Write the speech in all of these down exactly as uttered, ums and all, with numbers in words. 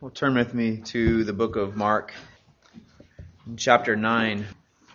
Well, turn with me to the book of Mark, chapter nine.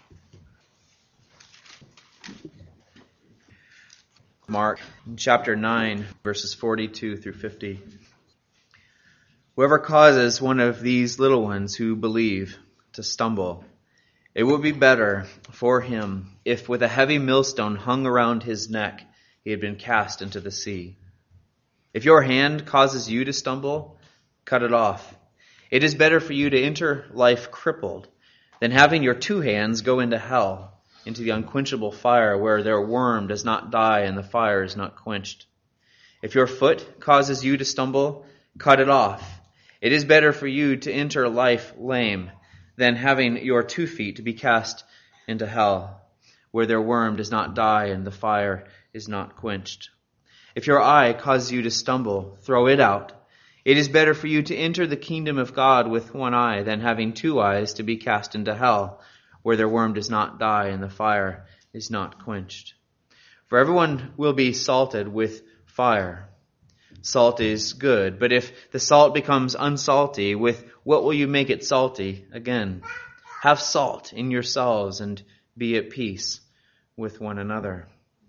Mark, chapter nine, verses forty-two through fifty. Whoever causes one of these little ones who believe to stumble, it would be better for him if with a heavy millstone hung around his neck he had been cast into the sea. If your hand causes you to stumble, cut it off. It is better for you to enter life crippled than having your two hands go into hell, into the unquenchable fire where their worm does not die and the fire is not quenched. If your foot causes you to stumble, cut it off. It is better for you to enter life lame than having your two feet to be cast into hell, where their worm does not die and the fire is not quenched. If your eye causes you to stumble, throw it out. It is better for you to enter the kingdom of God with one eye than having two eyes to be cast into hell, where their worm does not die and the fire is not quenched. For everyone will be salted with fire. Salt is good, but if the salt becomes unsalty, with what will you make it salty again? Have salt in yourselves and be at peace with one another.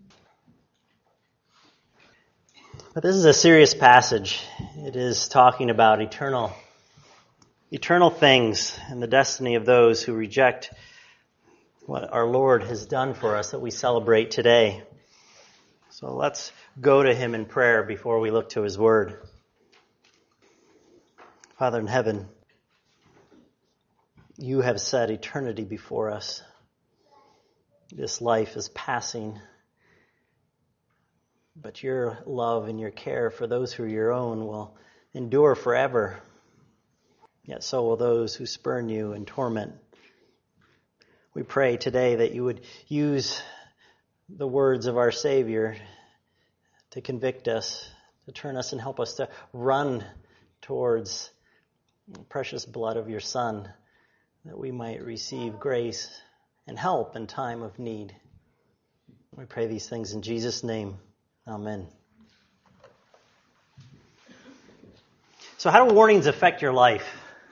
But this is a serious passage. It is talking about eternal, eternal things and the destiny of those who reject what our Lord has done for us that we celebrate today. So let's go to Him in prayer before we look to His Word. Father in heaven, You have set eternity before us. This life is passing. But Your love and Your care for those who are Your own will endure forever. Yet so will those who spurn You and torment. We pray today that You would use the words of our Savior to convict us, to turn us and help us to run towards the precious blood of Your Son, that we might receive grace and help in time of need. We pray these things in Jesus' name. Amen. So how do warnings affect your life?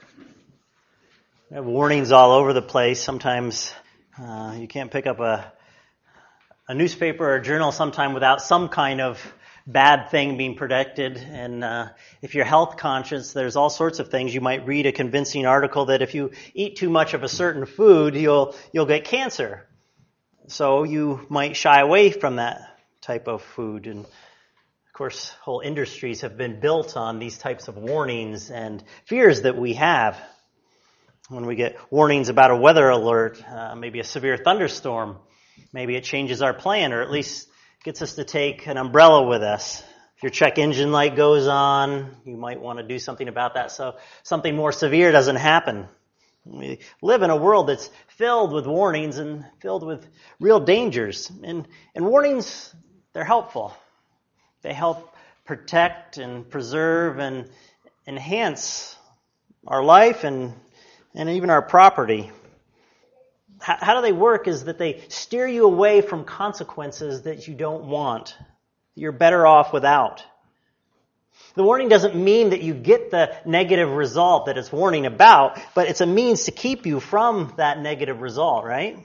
We have warnings all over the place. Sometimes uh, you can't pick up a, a newspaper or a journal sometime without some kind of bad thing being predicted. And uh, if you're health conscious, there's all sorts of things. You might read a convincing article that if you eat too much of a certain food, you'll you'll get cancer. So you might shy away from that type of food. And of course, whole industries have been built on these types of warnings and fears that we have. When we get warnings about a weather alert, uh, maybe a severe thunderstorm, maybe it changes our plan, or at least gets us to take an umbrella with us. If your check engine light goes on, you might want to do something about that so something more severe doesn't happen. We live in a world that's filled with warnings and filled with real dangers. And, and warnings, they're helpful. They help protect and preserve and enhance our life and, and even our property. How, how do they work is that they steer you away from consequences that you don't want, that you're better off without. The warning doesn't mean that you get the negative result that it's warning about, but it's a means to keep you from that negative result, right?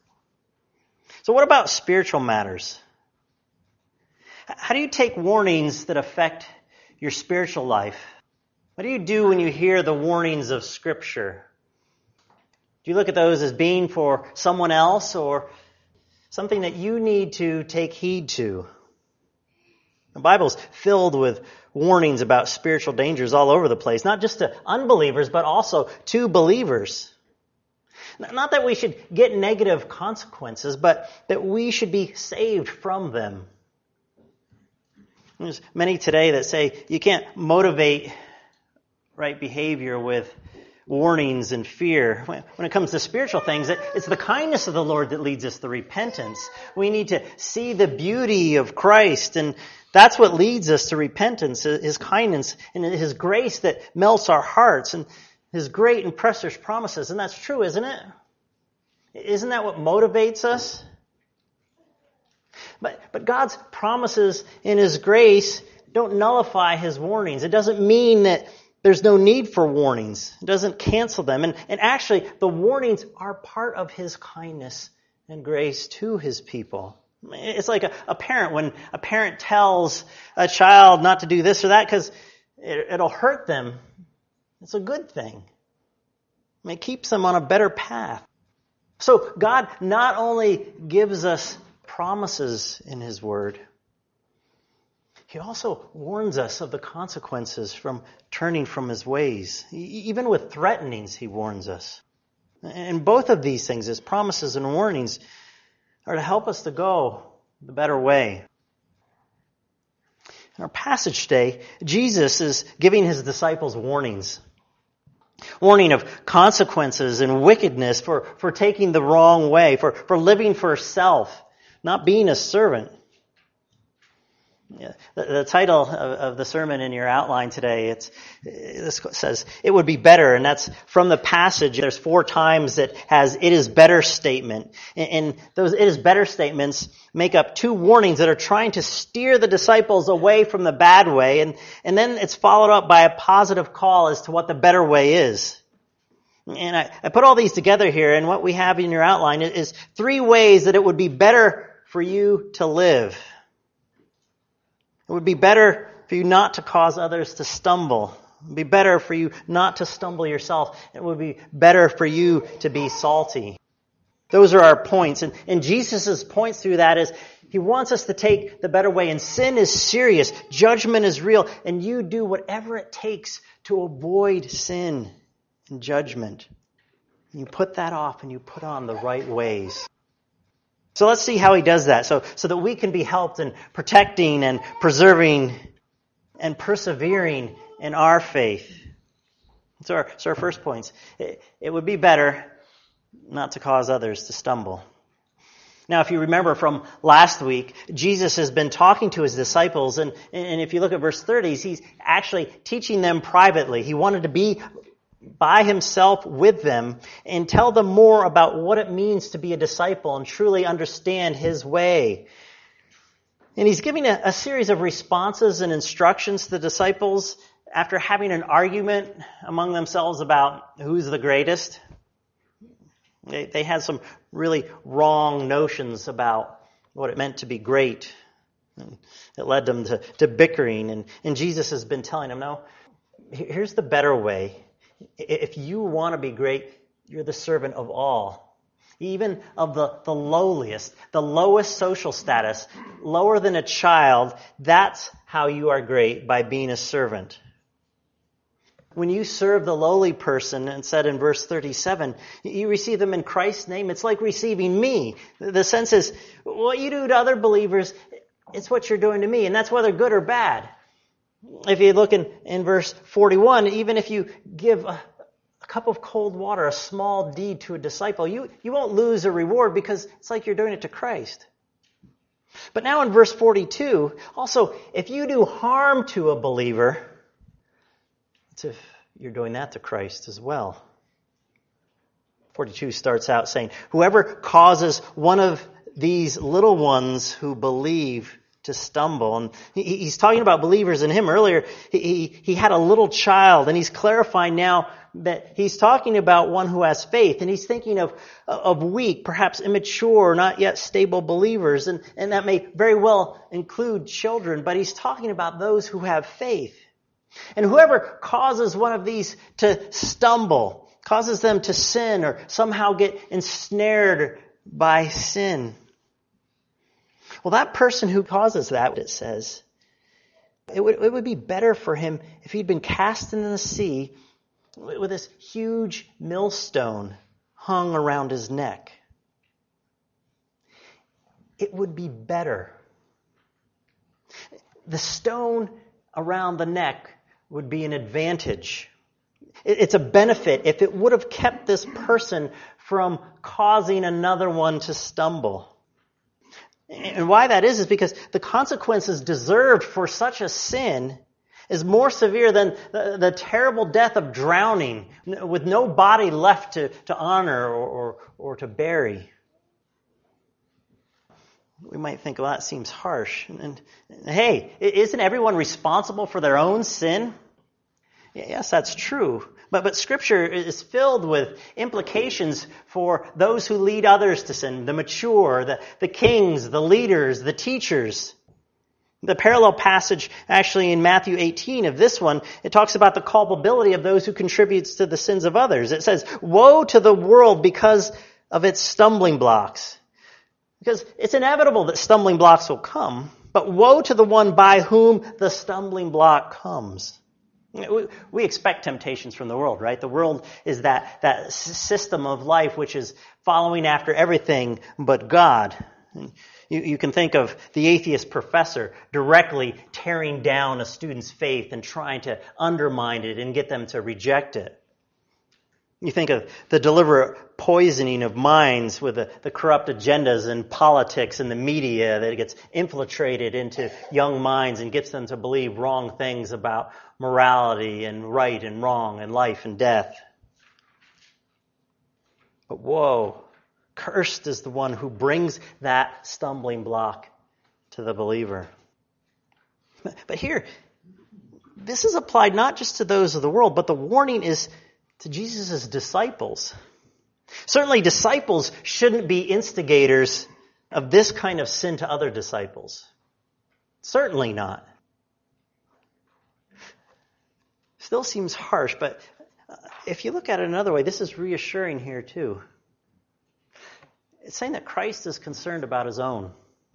So what about spiritual matters? How do you take warnings that affect your spiritual life? What do you do when you hear the warnings of Scripture? Do you look at those as being for someone else or something that you need to take heed to? The Bible's filled with warnings about spiritual dangers all over the place, not just to unbelievers, but also to believers. Not that we should get negative consequences, but that we should be saved from them. There's many today that say you can't motivate right behavior with warnings and fear. When it comes to spiritual things, it's the kindness of the Lord that leads us to repentance. We need to see the beauty of Christ, and that's what leads us to repentance, His kindness and His grace that melts our hearts and His great and precious promises. And that's true, isn't it? Isn't that what motivates us? But, but God's promises in His grace don't nullify His warnings. It doesn't mean that There's no need for warnings. It doesn't cancel them. And, and actually, the warnings are part of his kindness and grace to his people. It's like a, a parent, when a parent tells a child not to do this or that because it, it'll hurt them. It's a good thing. It keeps them on a better path. So God not only gives us promises in his word, he also warns us of the consequences from turning from his ways. Even with threatenings, he warns us. And both of these things, his promises and warnings, are to help us to go the better way. In our passage today, Jesus is giving his disciples warnings. Warning of consequences and wickedness for, for taking the wrong way, for, for living for self, not being a servant. Yeah. The, the title of, of the sermon in your outline today, it's, this says, it would be better, and that's from the passage. There's four times that has it is better statement. And, and those it is better statements make up two warnings that are trying to steer the disciples away from the bad way, and, and then it's followed up by a positive call as to what the better way is. And I, I put all these together here, and what we have in your outline is three ways that it would be better for you to live. It would be better for you not to cause others to stumble. It would be better for you not to stumble yourself. It would be better for you to be salty. Those are our points. And, and Jesus' points through that is he wants us to take the better way. And sin is serious. Judgment is real. And you do whatever it takes to avoid sin and judgment. And you put that off and you put on the right ways. So let's see how he does that, so so that we can be helped in protecting and preserving and persevering in our faith. So our, so our first points. It, it would be better not to cause others to stumble. Now, if you remember from last week, Jesus has been talking to his disciples, and, and if you look at verse thirty, he's actually teaching them privately. He wanted to be by himself with them and tell them more about what it means to be a disciple and truly understand his way. And he's giving a, a series of responses and instructions to the disciples after having an argument among themselves about who's the greatest. They, they had some really wrong notions about what it meant to be great. And it led them to, to bickering. And, and Jesus has been telling them, no, here's the better way. If you want to be great, you're the servant of all. Even of the, the lowliest, the lowest social status, lower than a child, that's how you are great, by being a servant. When you serve the lowly person, and said in verse thirty-seven, you receive them in Christ's name, it's like receiving me. The sense is, what you do to other believers, it's what you're doing to me, and that's whether good or bad. If you look in, in verse forty-one, even if you give a, a cup of cold water, a small deed to a disciple, you, you won't lose a reward because it's like you're doing it to Christ. But now in verse forty-two, also, if you do harm to a believer, it's if you're doing that to Christ as well. forty-two starts out saying, whoever causes one of these little ones who believe to stumble. And he, he's talking about believers in him. Earlier, he, he, he had a little child, and he's clarifying now that he's talking about one who has faith, and he's thinking of, of weak, perhaps immature, not yet stable believers, and, and that may very well include children, but he's talking about those who have faith. And whoever causes one of these to stumble, causes them to sin or somehow get ensnared by sin, well, that person who causes that, it says, it would, it would be better for him if he'd been cast into the sea with this huge millstone hung around his neck. It would be better. The stone around the neck would be an advantage. It's a benefit if it would have kept this person from causing another one to stumble. And why that is, is because the consequences deserved for such a sin is more severe than the, the terrible death of drowning with no body left to, to honor or, or, or to bury. We might think, well, that seems harsh. And, and, and hey, isn't everyone responsible for their own sin? Yes, that's true. But, but Scripture is filled with implications for those who lead others to sin, the mature, the, the kings, the leaders, the teachers. The parallel passage actually in Matthew eighteen of this one, it talks about the culpability of those who contributes to the sins of others. It says, woe to the world because of its stumbling blocks. Because it's inevitable that stumbling blocks will come, but woe to the one by whom the stumbling block comes. We, we expect temptations from the world, right? The world is that, that system of life which is following after everything but God. You, you can think of the atheist professor directly tearing down a student's faith and trying to undermine it and get them to reject it. You think of the deliberate poisoning of minds with the, the corrupt agendas in politics and the media that gets infiltrated into young minds and gets them to believe wrong things about morality and right and wrong and life and death. But woe, cursed is the one who brings that stumbling block to the believer. But here, this is applied not just to those of the world, but the warning is to Jesus' disciples. Certainly disciples shouldn't be instigators of this kind of sin to other disciples. Certainly not. Still seems harsh, but if you look at it another way, this is reassuring here too. It's saying that Christ is concerned about his own.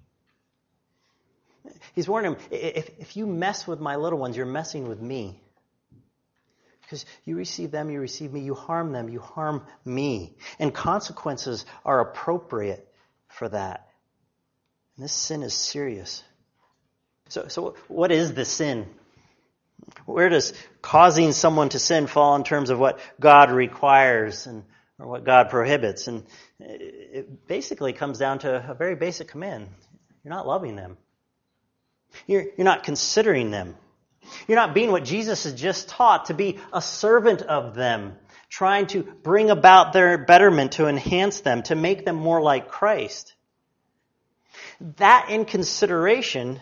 He's warning them, if, if you mess with my little ones, you're messing with me. Because you receive them, you receive me. You harm them, you harm me. And consequences are appropriate for that. And this sin is serious. So, so what is the sin? Where does causing someone to sin fall in terms of what God requires and or what God prohibits? And it basically comes down to a very basic command. You're not loving them. You're, you're not considering them. You're not being what Jesus has just taught, to be a servant of them, trying to bring about their betterment, to enhance them, to make them more like Christ. That inconsideration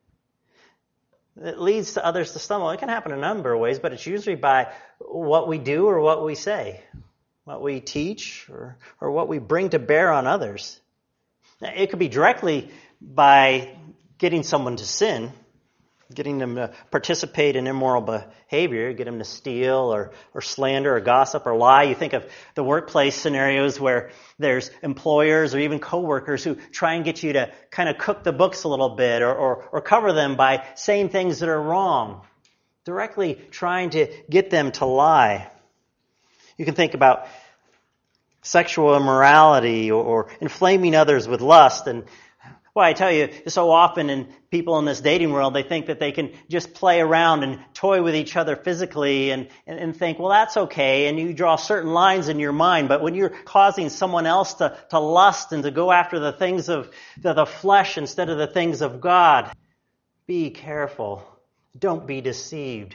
that leads to others to stumble. It can happen in a number of ways, but it's usually by what we do or what we say, what we teach or, or what we bring to bear on others. It could be directly by getting someone to sin, getting them to participate in immoral behavior, get them to steal or, or slander or gossip or lie. You think of the workplace scenarios where there's employers or even coworkers who try and get you to kind of cook the books a little bit or, or, or cover them by saying things that are wrong, directly trying to get them to lie. You can think about sexual immorality or, or inflaming others with lust. And well, I tell you, so often in people in this dating world, they think that they can just play around and toy with each other physically and, and, and think, well, that's okay. And you draw certain lines in your mind. But when you're causing someone else to, to lust and to go after the things of the, the flesh instead of the things of God, be careful. Don't be deceived.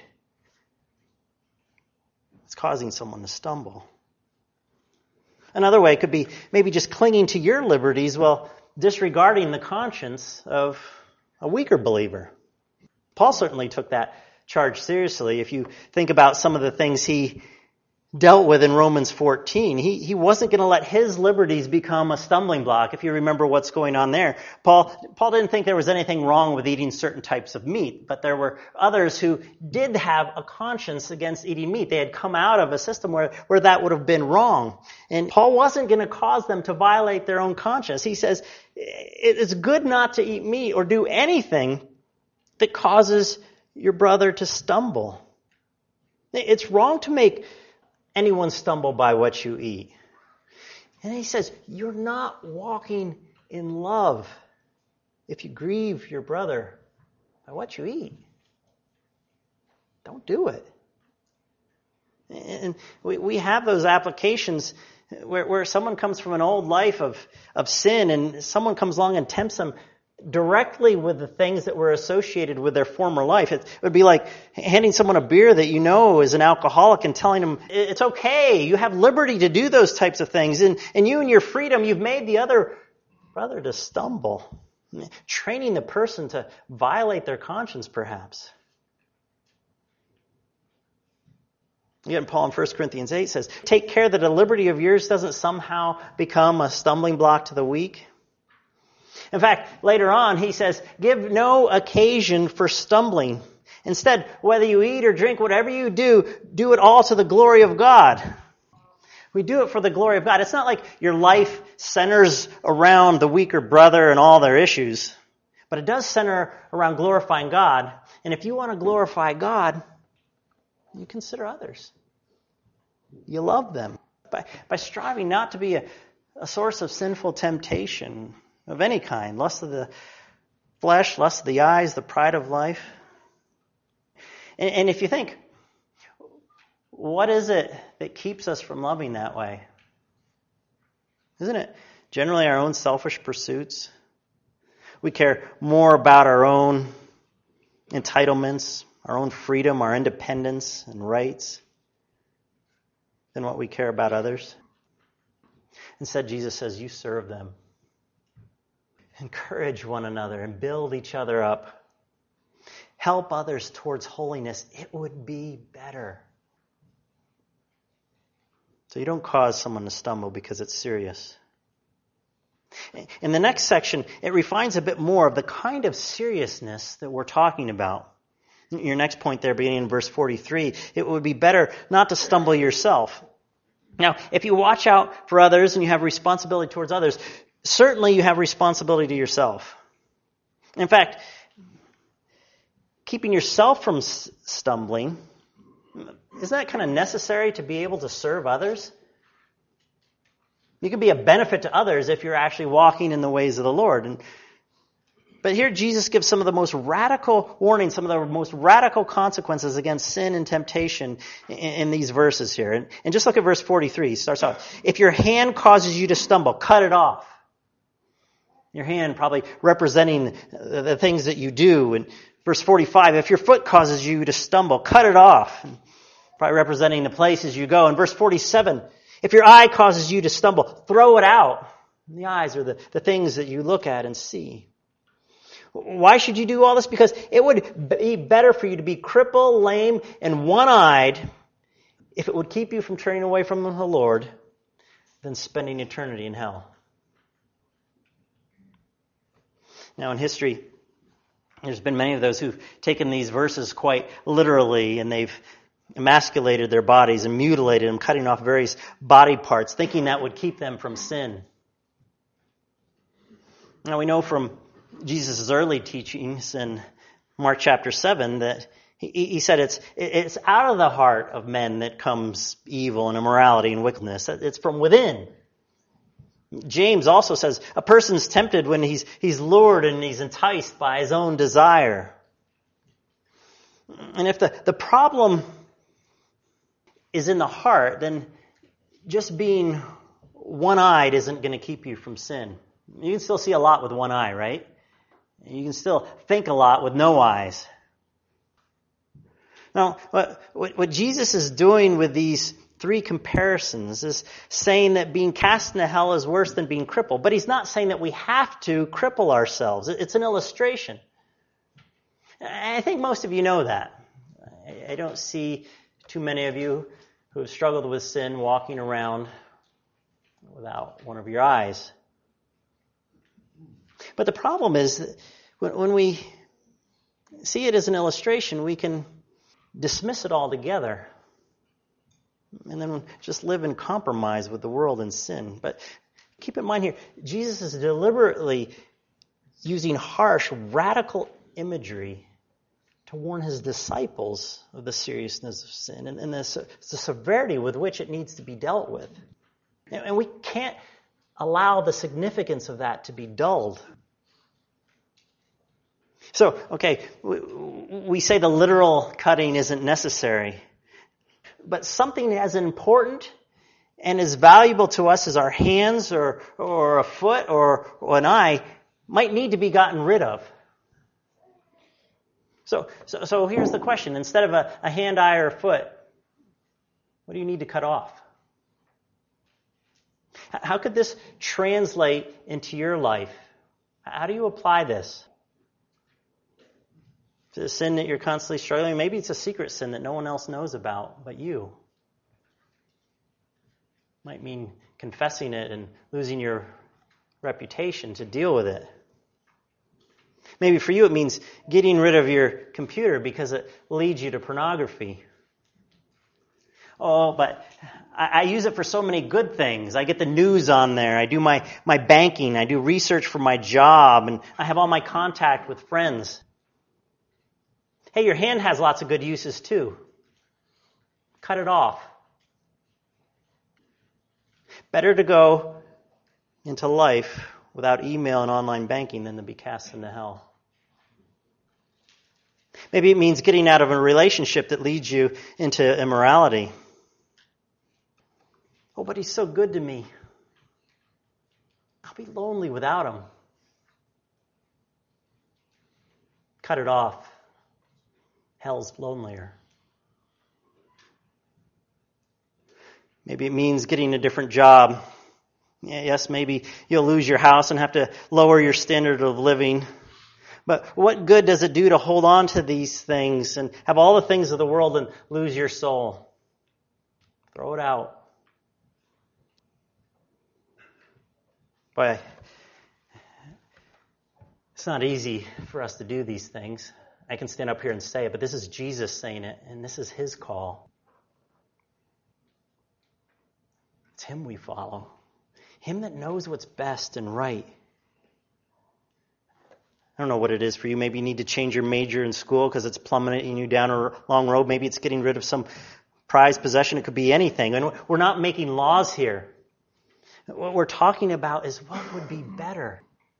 It's causing someone to stumble. Another way could be maybe just clinging to your liberties, well, disregarding the conscience of a weaker believer. Paul certainly took that charge seriously. If you think about some of the things he dealt with in Romans fourteen, he, he wasn't going to let his liberties become a stumbling block. If you remember what's going on there, Paul, Paul didn't think there was anything wrong with eating certain types of meat, but there were others who did have a conscience against eating meat. They had come out of a system where, where that would have been wrong. And Paul wasn't going to cause them to violate their own conscience. He says, it's good not to eat meat or do anything that causes your brother to stumble. It's wrong to make anyone stumble by what you eat. And he says, you're not walking in love if you grieve your brother by what you eat. Don't do it. And we, we have those applications where, where someone comes from an old life of, of sin and someone comes along and tempts them directly with the things that were associated with their former life. It would be like handing someone a beer that you know is an alcoholic and telling them, it's okay, you have liberty to do those types of things. And, and you and your freedom, you've made the other brother to stumble. Training the person to violate their conscience, perhaps. Again, Paul in First Corinthians eight says, take care that a liberty of yours doesn't somehow become a stumbling block to the weak. In fact, later on, he says, give no occasion for stumbling. Instead, whether you eat or drink, whatever you do, do it all to the glory of God. We do it for the glory of God. It's not like your life centers around the weaker brother and all their issues, but it does center around glorifying God. And if you want to glorify God, you consider others. You love them. By, by striving not to be a, a source of sinful temptation of any kind, lust of the flesh, lust of the eyes, the pride of life. And, and if you think, what is it that keeps us from loving that way? Isn't it generally our own selfish pursuits? We care more about our own entitlements, our own freedom, our independence and rights than what we care about others. Instead, Jesus says, you serve them. Encourage one another and build each other up. Help others towards holiness. It would be better. So you don't cause someone to stumble because it's serious. In the next section, it refines a bit more of the kind of seriousness that we're talking about. Your next point there, beginning in verse forty-three, it would be better not to stumble yourself. Now, if you watch out for others and you have responsibility towards others, certainly you have responsibility to yourself. In fact, keeping yourself from stumbling, isn't that kind of necessary to be able to serve others? You can be a benefit to others if you're actually walking in the ways of the Lord. And, but here Jesus gives some of the most radical warnings, some of the most radical consequences against sin and temptation in, in these verses here. And, and just look at verse forty-three. He starts off, if your hand causes you to stumble, cut it off. Your hand probably representing the, the things that you do. And verse forty-five, if your foot causes you to stumble, cut it off. And probably representing the places you go. In verse forty-seven, if your eye causes you to stumble, throw it out. And the eyes are the, the things that you look at and see. Why should you do all this? Because it would be better for you to be crippled, lame, and one-eyed if it would keep you from turning away from the Lord than spending eternity in hell. Now in history, there's been many of those who've taken these verses quite literally, and they've emasculated their bodies and mutilated them, cutting off various body parts, thinking that would keep them from sin. Now we know from Jesus' early teachings in Mark chapter seven that he, he said it's it's out of the heart of men that comes evil and immorality and wickedness. It's from within. James also says a person's tempted when he's he's lured and he's enticed by his own desire. And if the, the problem is in the heart, then just being one-eyed isn't going to keep you from sin. You can still see a lot with one eye, right? You can still think a lot with no eyes. Now, what, what Jesus is doing with these three comparisons is saying that being cast into hell is worse than being crippled. But he's not saying that we have to cripple ourselves. It's an illustration. I think most of you know that. I don't see too many of you who have struggled with sin walking around without one of your eyes. But the problem is that when we see it as an illustration, we can dismiss it altogether and then just live in compromise with the world and sin. But keep in mind here, Jesus is deliberately using harsh, radical imagery to warn his disciples of the seriousness of sin and, and the, the severity with which it needs to be dealt with. And we can't allow the significance of that to be dulled. So, okay, we, we say the literal cutting isn't necessary, but something as important and as valuable to us as our hands or, or a foot or, or an eye might need to be gotten rid of. So, so, so here's the question. Instead of a, a hand, eye, or a foot, what do you need to cut off? How could this translate into your life? How do you apply this? Is it a sin that you're constantly struggling? Maybe it's a secret sin that no one else knows about but you. Might mean confessing it and losing your reputation to deal with it. Maybe for you it means getting rid of your computer because it leads you to pornography. Oh, but I, I use it for so many good things. I get the news on there. I do my, my banking. I do research for my job. And I have all my contact with friends. Hey, your hand has lots of good uses too. Cut it off. Better to go into life without email and online banking than to be cast into hell. Maybe it means getting out of a relationship that leads you into immorality. Oh, but he's so good to me. I'll be lonely without him. Cut it off. Hell's lonelier. Maybe it means getting a different job. Yes, maybe you'll lose your house and have to lower your standard of living. But what good does it do to hold on to these things and have all the things of the world and lose your soul? Throw it out. Boy, it's not easy for us to do these things. I can stand up here and say it, but this is Jesus saying it, and this is his call. It's him we follow. Him that knows what's best and right. I don't know what it is for you. Maybe you need to change your major in school because it's plummeting you down a long road. Maybe it's getting rid of some prized possession. It could be anything. And we're not making laws here. What we're talking about is what would be better.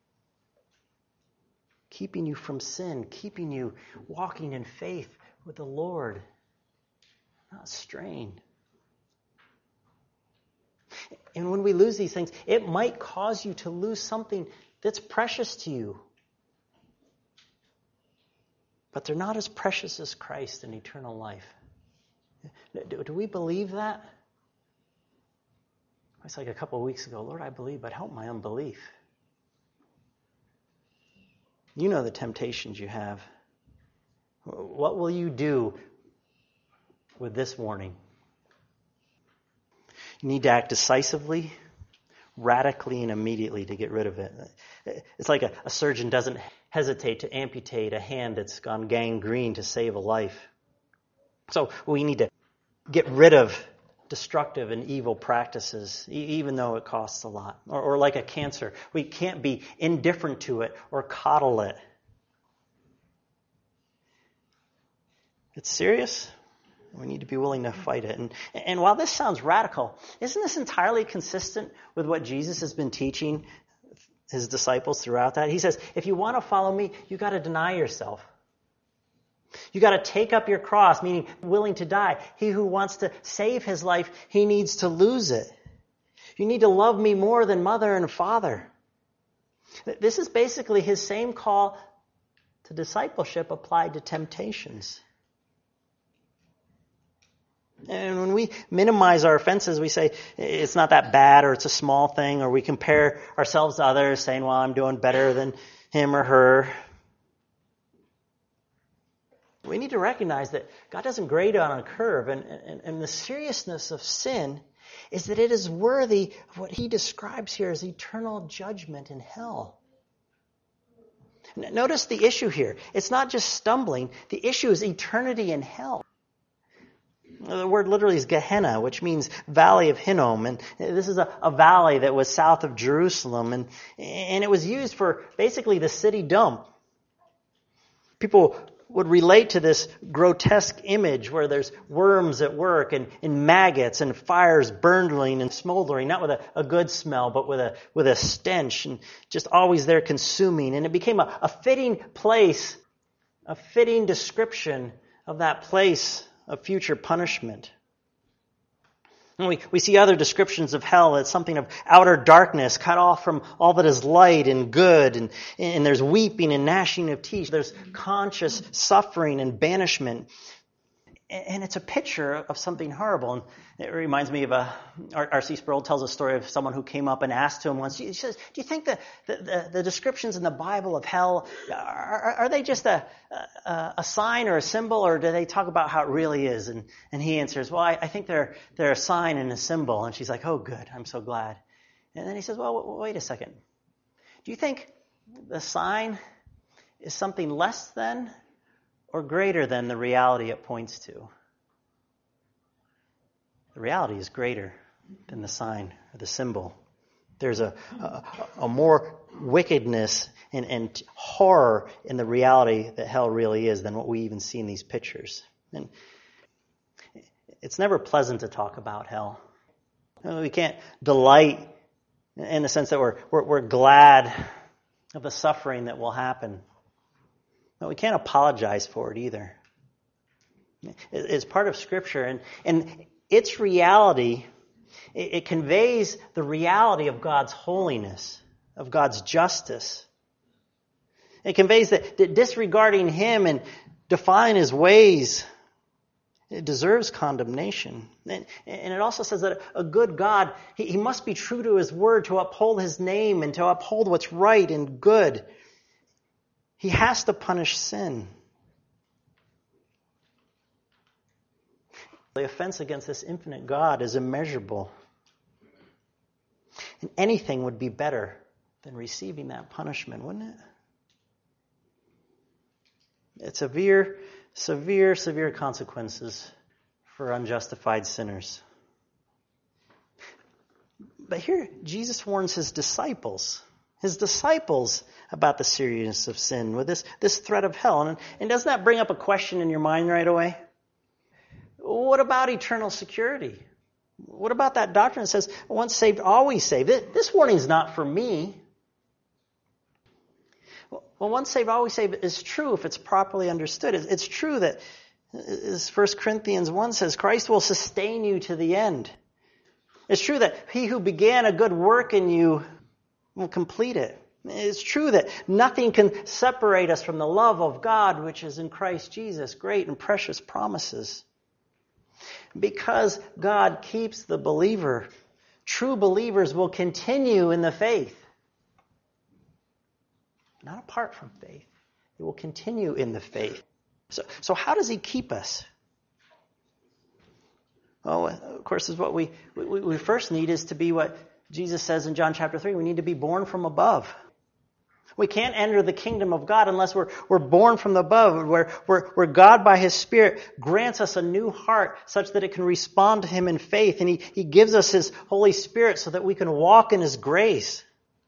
Keeping you from sin, keeping you walking in faith with the Lord, not strained. And when we lose these things, it might cause you to lose something that's precious to you. But they're not as precious as Christ and eternal life. Do, do we believe that? It's like a couple of weeks ago, Lord, I believe, but help my unbelief. You know the temptations you have. What will you do with this warning? You need to act decisively, radically, and immediately to get rid of it. It's like a, a surgeon doesn't hesitate to amputate a hand that's gone gangrene to save a life. So we need to get rid of destructive and evil practices, even though it costs a lot. Or, or like a cancer, we can't be indifferent to it or coddle it. It's serious. We need to be willing to fight it. And, and while this sounds radical, isn't this entirely consistent with what Jesus has been teaching his disciples throughout that? He says, if you want to follow me, you got to deny yourself. You got to take up your cross, meaning willing to die. He who wants to save his life, he needs to lose it. You need to love me more than mother and father. This is basically his same call to discipleship applied to temptations. And when we minimize our offenses, we say it's not that bad or it's a small thing, or we compare ourselves to others saying, well, I'm doing better than him or her. We need to recognize that God doesn't grade on a curve, and, and, and the seriousness of sin is that it is worthy of what he describes here as eternal judgment in hell. Notice the issue here. It's not just stumbling. The issue is eternity in hell. The word literally is Gehenna, which means Valley of Hinnom. And this is a, a valley that was south of Jerusalem. And, and it was used for basically the city dump. People would relate to this grotesque image where there's worms at work and, and maggots and fires burning and smoldering, not with a, a good smell, but with a with a stench and just always there consuming. And it became a, a fitting place, a fitting description of that place of future punishment. And we, we see other descriptions of hell as something of outer darkness, cut off from all that is light and good, and, and there's weeping and gnashing of teeth. There's conscious suffering and banishment. And it's a picture of something horrible. And it reminds me of a, R C Sproul tells a story of someone who came up and asked him once, he says, do you think the, the, the, the descriptions in the Bible of hell, are, are they just a, a, a sign or a symbol, or do they talk about how it really is? And, and he answers, well, I, I think they're, they're a sign and a symbol. And she's like, oh, good, I'm so glad. And then he says, well, wait a second. Do you think the sign is something less than or greater than the reality it points to? The reality is greater than the sign or the symbol. There's a, a, a more wickedness and, and horror in the reality that hell really is than what we even see in these pictures. And it's never pleasant to talk about hell. We can't delight in the sense that we're, we're, we're glad of the suffering that will happen. But we can't apologize for it either. It's part of Scripture, and, and its reality, it, it conveys the reality of God's holiness, of God's justice. It conveys that, that disregarding Him and defying His ways, it deserves condemnation. And, and it also says that a good God, he, he must be true to His word to uphold His name and to uphold what's right and good. He has to punish sin. The offense against this infinite God is immeasurable. And anything would be better than receiving that punishment, wouldn't it? It's severe, severe, severe consequences for unjustified sinners. But here, Jesus warns His disciples. His disciples about the seriousness of sin with this, this threat of hell. And, and doesn't that bring up a question in your mind right away? What about eternal security? What about that doctrine that says, once saved, always saved? This warning's not for me. Well, once saved, always saved is true if it's properly understood. It's true that, as First Corinthians one says, Christ will sustain you to the end. It's true that He who began a good work in you will complete it. It's true that nothing can separate us from the love of God, which is in Christ Jesus, great and precious promises. Because God keeps the believer, true believers will continue in the faith. Not apart from faith. They will continue in the faith. So, so how does He keep us? Well, of course, is what we, we, we first need is to be what Jesus says in John chapter three, we need to be born from above. We can't enter the kingdom of God unless we're, we're born from above, where, where, where God by His Spirit grants us a new heart such that it can respond to Him in faith. And He, He gives us His Holy Spirit so that we can walk in His grace.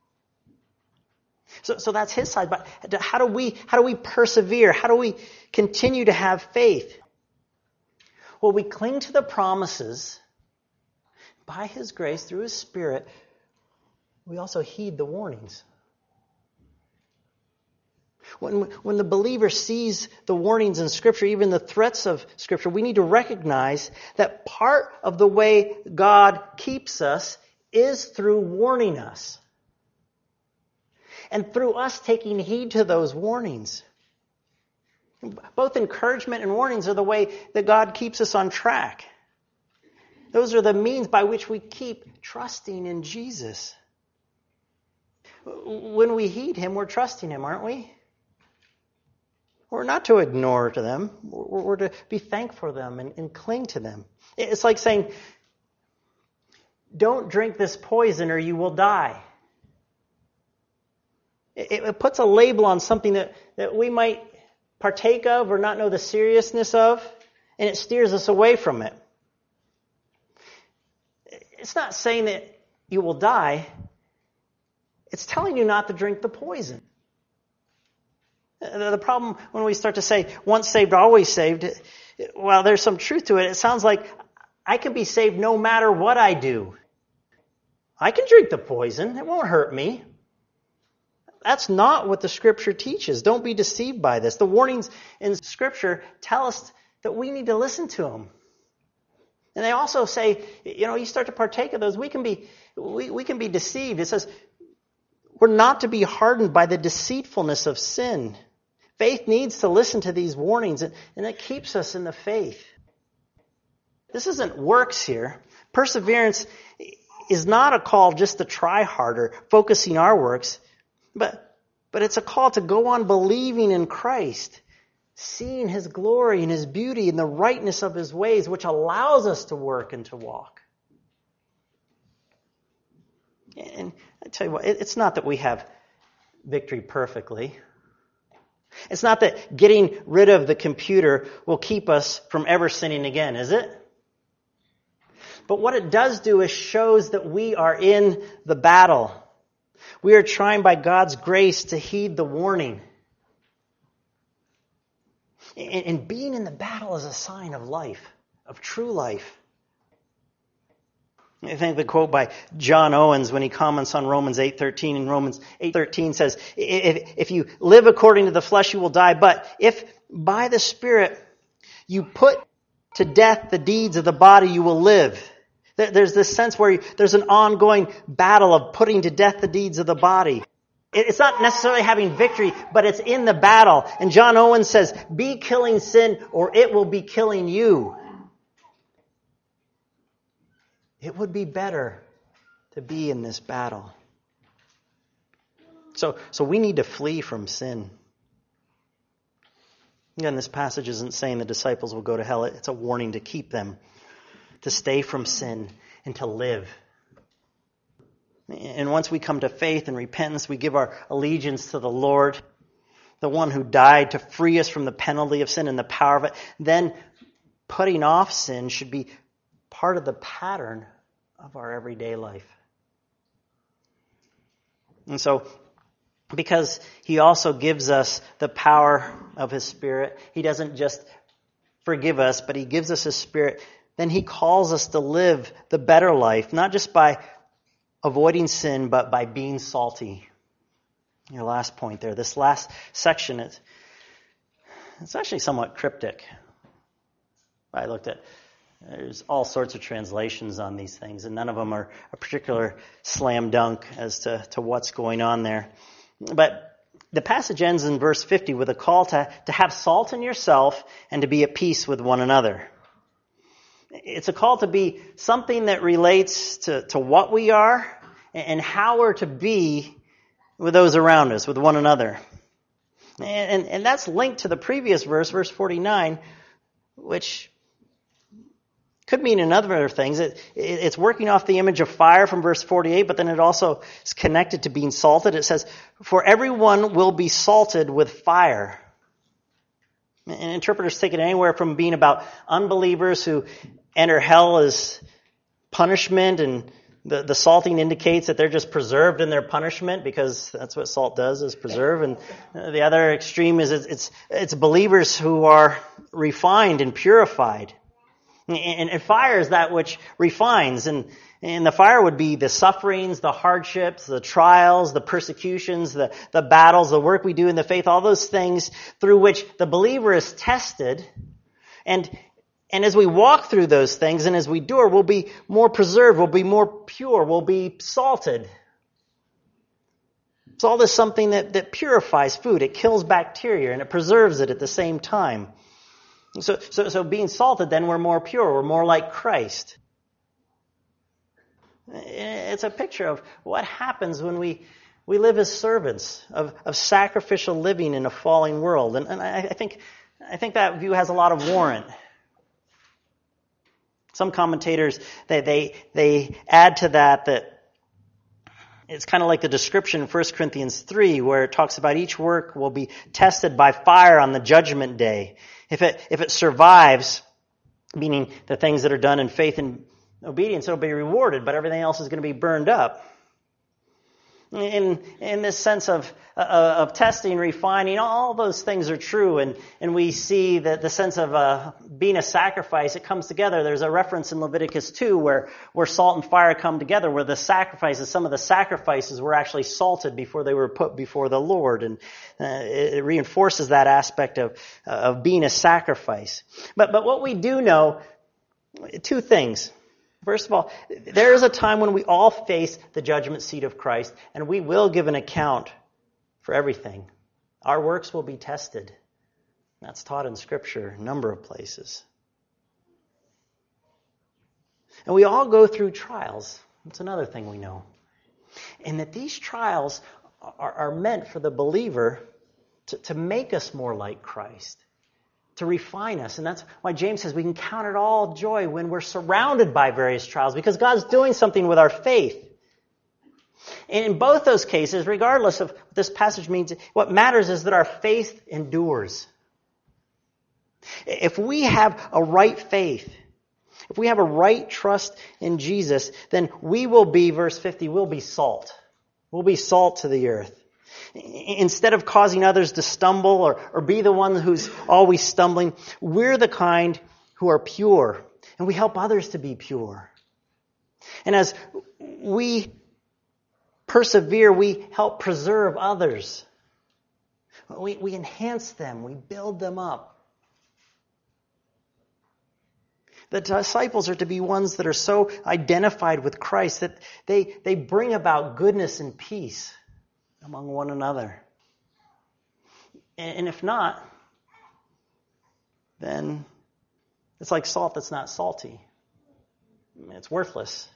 So, so that's His side. But how do we, how do we persevere? How do we continue to have faith? Well, we cling to the promises. By His grace, through His Spirit, we also heed the warnings. When, when the believer sees the warnings in Scripture, even the threats of Scripture, we need to recognize that part of the way God keeps us is through warning us. And through us taking heed to those warnings. Both encouragement and warnings are the way that God keeps us on track. Those are the means by which we keep trusting in Jesus. When we heed Him, we're trusting Him, aren't we? We're not to ignore to them. We're to be thankful for them and, and cling to them. It's like saying, don't drink this poison or you will die. It, it puts a label on something that, that we might partake of or not know the seriousness of, and it steers us away from it. It's not saying that you will die. It's telling you not to drink the poison. The problem when we start to say, once saved, always saved, well, there's some truth to it. It sounds like I can be saved no matter what I do. I can drink the poison. It won't hurt me. That's not what the Scripture teaches. Don't be deceived by this. The warnings in Scripture tell us that we need to listen to them. And they also say, you know, you start to partake of those, we can be, we, we can be deceived. It says, we're not to be hardened by the deceitfulness of sin. Faith needs to listen to these warnings, and, and it keeps us in the faith. this isn't works here. Perseverance is not a call just to try harder, focusing our works, but, but it's a call to go on believing in Christ, seeing His glory and His beauty and the rightness of His ways, which allows us to work and to walk. And I tell you what, it's not that we have victory perfectly. It's not that getting rid of the computer will keep us from ever sinning again, is it? But what it does do is shows that we are in the battle. We are trying by God's grace to heed the warning. And being in the battle is a sign of life, of true life. I think the quote by John Owens when he comments on Romans eight thirteen, and Romans eight thirteen says, if, if you live according to the flesh, you will die. But if by the Spirit you put to death the deeds of the body, you will live. There's this sense where there's an ongoing battle of putting to death the deeds of the body. It's not necessarily having victory, but it's in the battle. And John Owen says, be killing sin or it will be killing you. It would be better to be in this battle. So, so we need to flee from sin. Again, this passage isn't saying the disciples will go to hell. It's a warning to keep them, to stay from sin and to live. And once we come to faith and repentance, we give our allegiance to the Lord, the one who died to free us from the penalty of sin and the power of it. Then putting off sin should be part of the pattern of our everyday life. And so, because He also gives us the power of His Spirit, He doesn't just forgive us, but He gives us His Spirit. Then He calls us to live the better life, not just by avoiding sin, but by being salty. Your last point there, this last section, is, it's actually somewhat cryptic. I looked at, there's all sorts of translations on these things, and none of them are a particular slam dunk as to, to what's going on there. But the passage ends in verse fifty with a call to, to have salt in yourself and to be at peace with one another. It's a call to be something that relates to, to what we are and how we're to be with those around us, with one another. And, and, and that's linked to the previous verse, verse forty-nine, which could mean another things. It, it, it's working off the image of fire from verse forty-eight, but then it also is connected to being salted. It says, for everyone will be salted with fire. And interpreters take it anywhere from being about unbelievers who enter hell as punishment, and the, the salting indicates that they're just preserved in their punishment because that's what salt does, is preserve. And the other extreme is it's, it's, it's believers who are refined and purified. And, and fire is that which refines. And, and the fire would be the sufferings, the hardships, the trials, the persecutions, the, the battles, the work we do in the faith, all those things through which the believer is tested. And, and as we walk through those things and as we do it, we'll be more preserved, we'll be more pure, we'll be salted. Salt is something that, that purifies food. It kills bacteria and it preserves it at the same time. So, so, so being salted, then we're more pure. We're more like Christ. It's a picture of what happens when we, we live as servants of, of sacrificial living in a falling world. And, and I, I think, I think that view has a lot of warrant. Some commentators, they, they, they add to that that it's kind of like the description in First Corinthians three, where it talks about each work will be tested by fire on the judgment day. If it, if it survives, meaning the things that are done in faith and obedience, it'll be rewarded, but everything else is going to be burned up. In, in this sense of, uh, of testing, refining, all those things are true, and, and we see that the sense of uh, being a sacrifice, it comes together. There's a reference in Leviticus two where, where salt and fire come together, where the sacrifices, some of the sacrifices were actually salted before they were put before the Lord, and uh, it, it reinforces that aspect of, uh, of being a sacrifice. But, but what we do know, two things. First of all, there is a time when we all face the judgment seat of Christ, and we will give an account for everything. Our works will be tested. That's taught in Scripture, a number of places. And we all go through trials. That's another thing we know. And that these trials are, are meant for the believer to, to make us more like Christ, to refine us. And that's why James says we can count it all joy when we're surrounded by various trials, because God's doing something with our faith. And in both those cases, regardless of what this passage means, what matters is that our faith endures. If we have a right faith, if we have a right trust in Jesus, then we will be, verse fifty, we'll be salt. We'll be salt to the earth. Instead of causing others to stumble or, or be the one who's always stumbling, we're the kind who are pure, and we help others to be pure. And as we persevere, we help preserve others. We, we enhance them. We build them up. The disciples are to be ones that are so identified with Christ that they, they bring about goodness and peace among one another. And, and if not, then it's like salt that's not salty. I mean, it's worthless.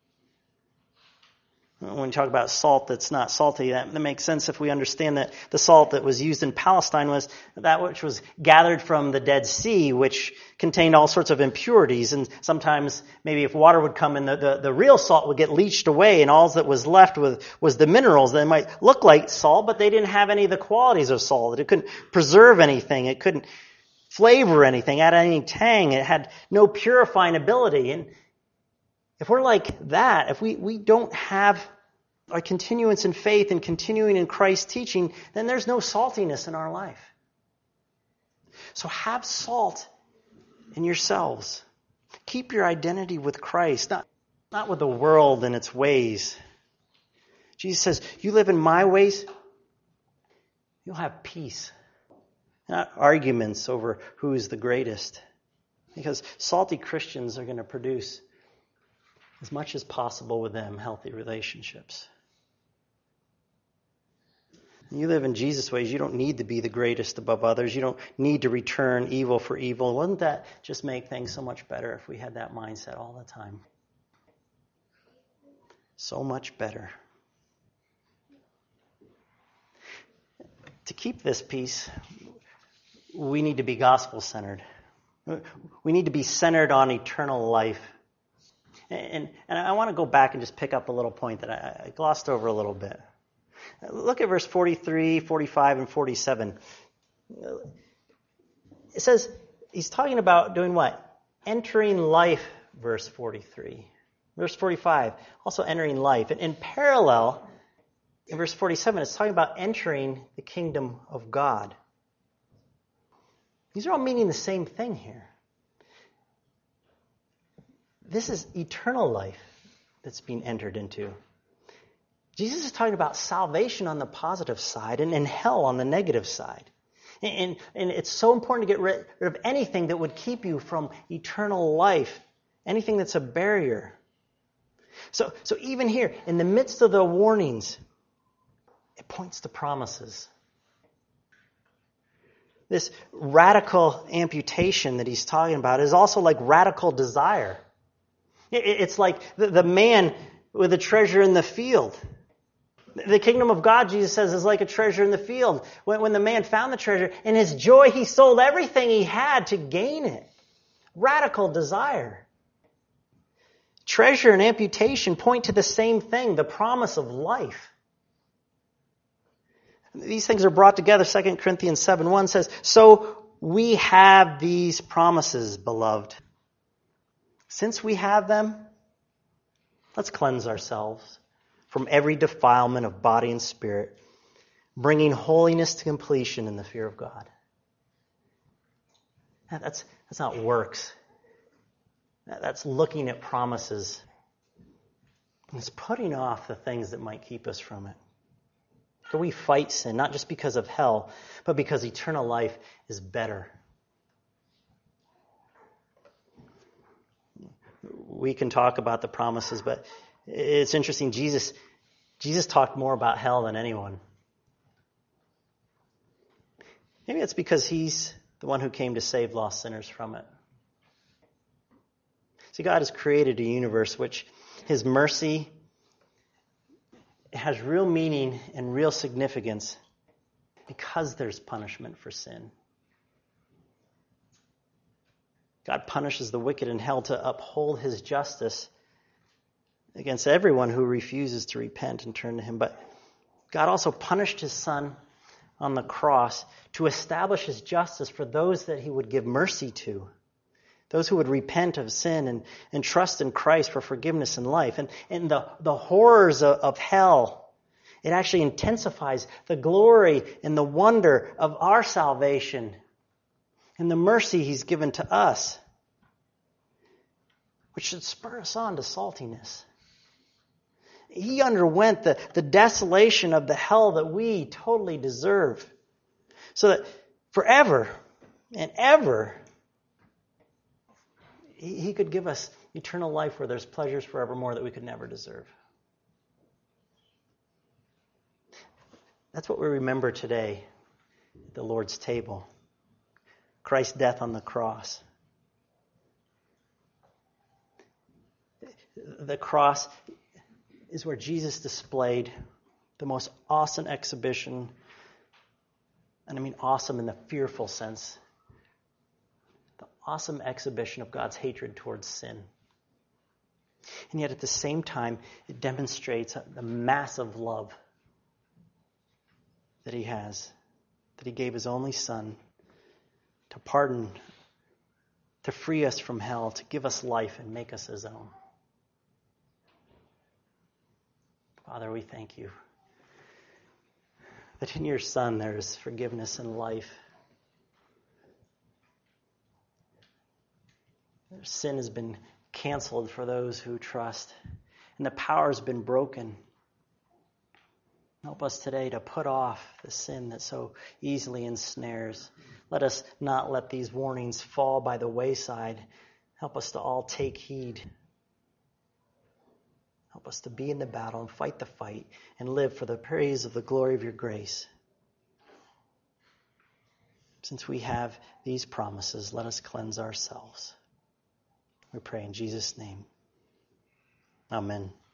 When we talk about salt that's not salty, that, that makes sense if we understand that the salt that was used in Palestine was that which was gathered from the Dead Sea, which contained all sorts of impurities. And sometimes maybe if water would come in, the, the, the real salt would get leached away, and all that was left was, was the minerals. They might look like salt, but they didn't have any of the qualities of salt. It couldn't preserve anything. It couldn't flavor anything, add any tang. It had no purifying ability. And if we're like that, if we, we don't have our continuance in faith and continuing in Christ's teaching, then there's no saltiness in our life. So have salt in yourselves. Keep your identity with Christ, not, not with the world and its ways. Jesus says, you live in my ways, you'll have peace. Not arguments over who is the greatest. Because salty Christians are going to produce, as much as possible with them, healthy relationships. When you live in Jesus' ways, you don't need to be the greatest above others. You don't need to return evil for evil. Wouldn't that just make things so much better if we had that mindset all the time? So much better. To keep this peace, we need to be gospel-centered. We need to be centered on eternal life. And, and I want to go back and just pick up a little point that I, I glossed over a little bit. Look at verse forty-three, forty-five, and forty-seven. It says, he's talking about doing what? Entering life, verse forty-three. Verse forty-five, also entering life. And in parallel, in verse forty-seven, it's talking about entering the kingdom of God. These are all meaning the same thing here. This is eternal life that's being entered into. Jesus is talking about salvation on the positive side and, and hell on the negative side. And, and, and it's so important to get rid of anything that would keep you from eternal life, anything that's a barrier. So, so even here, in the midst of the warnings, it points to promises. This radical amputation that he's talking about is also like radical desire. It's like the man with a treasure in the field. The kingdom of God, Jesus says, is like a treasure in the field. When, when the man found the treasure, in his joy, he sold everything he had to gain it. Radical desire. Treasure and amputation point to the same thing, the promise of life. These things are brought together. Second Corinthians seven one says, so we have these promises, beloved. Since we have them, let's cleanse ourselves from every defilement of body and spirit, bringing holiness to completion in the fear of God. That's, that's not works. That's looking at promises. It's putting off the things that might keep us from it. So we fight sin, not just because of hell, but because eternal life is better. We can talk about the promises, but it's interesting. Jesus, Jesus talked more about hell than anyone. Maybe it's because he's the one who came to save lost sinners from it. See, God has created a universe which His mercy has real meaning and real significance because there's punishment for sin. God punishes the wicked in hell to uphold His justice against everyone who refuses to repent and turn to Him. But God also punished His Son on the cross to establish His justice for those that He would give mercy to, those who would repent of sin and, and trust in Christ for forgiveness in life. And, and the, the horrors of, of hell, it actually intensifies the glory and the wonder of our salvation and the mercy He's given to us, which should spur us on to saltiness. He underwent the, the desolation of the hell that we totally deserve, so that forever and ever he, he could give us eternal life where there's pleasures forevermore that we could never deserve. That's what we remember today at the Lord's table. Christ's death on the cross. The cross is where Jesus displayed the most awesome exhibition, and I mean awesome in the fearful sense, the awesome exhibition of God's hatred towards sin. And yet at the same time, it demonstrates the massive love that He has, that He gave His only Son to pardon, to free us from hell, to give us life and make us His own. Father, we thank You that in Your Son there is forgiveness and life. Sin has been canceled for those who trust, and the power has been broken. Help us today to put off the sin that so easily ensnares. Let us not let these warnings fall by the wayside. Help us to all take heed. Help us to be in the battle and fight the fight and live for the praise of the glory of Your grace. Since we have these promises, let us cleanse ourselves. We pray in Jesus' name. Amen.